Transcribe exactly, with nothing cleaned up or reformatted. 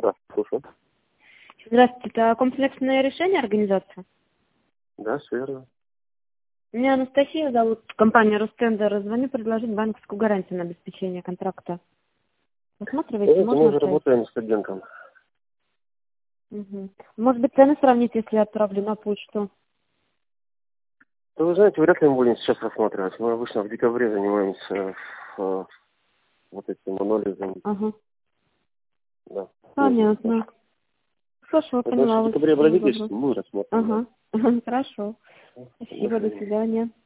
Да, слушаю. Здравствуйте, это комплексное решение организации? Да, все верно. Меня Анастасия зовут, компания Ростендер. Звоню предложить банковскую гарантию на обеспечение контракта. Рассматриваете, Это можно мы уже оставить? работаем с студентом. Угу. Может быть, цены сравнить, если я отправлю на почту? Да вы знаете, вряд ли мы будем сейчас рассматривать. Мы обычно в декабре занимаемся э, вот этим анализом. Ага. Да. Понятно. Хорошо, Потому что поняла в вас. декабре Всего обратитесь, доброго. мы рассмотрим. Ага. Хорошо. Да. До Спасибо, до свидания. свидания.